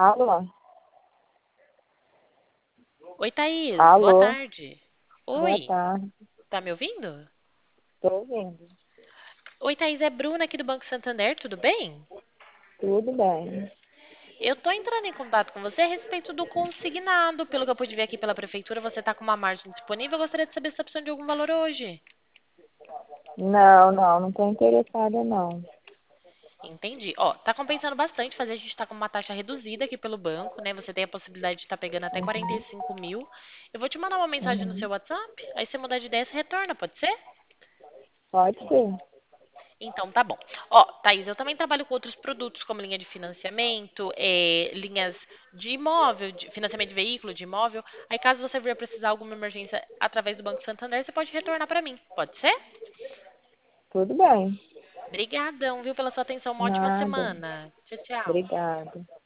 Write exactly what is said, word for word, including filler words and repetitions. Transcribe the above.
Alô? Oi, Thaís, boa Alô? tarde. Boa Oi, tarde. tá me ouvindo? Tô ouvindo. Oi, Thaís, é Bruna aqui do Banco Santander, tudo bem? Tudo bem. Eu tô entrando em contato com você a respeito do consignado. Pelo que eu pude ver aqui pela prefeitura, você tá com uma margem disponível. Eu gostaria de saber se está precisando de algum valor hoje. Não, não, não tô interessada, não. Entendi. Ó, tá compensando bastante fazer. A gente tá com uma taxa reduzida aqui pelo banco, né? Você tem a possibilidade de estar pegando até quarenta e Uhum, cinco mil. Eu vou te mandar uma mensagem no uhum. seu WhatsApp. Aí você mudar de ideia, você retorna, pode ser? Pode ser. Então, tá bom. Ó, Thaís, eu também trabalho com outros produtos, como linha de financiamento, eh, linhas de imóvel, de financiamento de veículo, de imóvel. Aí, caso você vier precisar de alguma emergência através do Banco Santander, você pode retornar para mim. Pode ser? Tudo bem. Obrigadão, viu, pela sua atenção. Uma ótima Nada. semana. Tchau, tchau. Obrigada.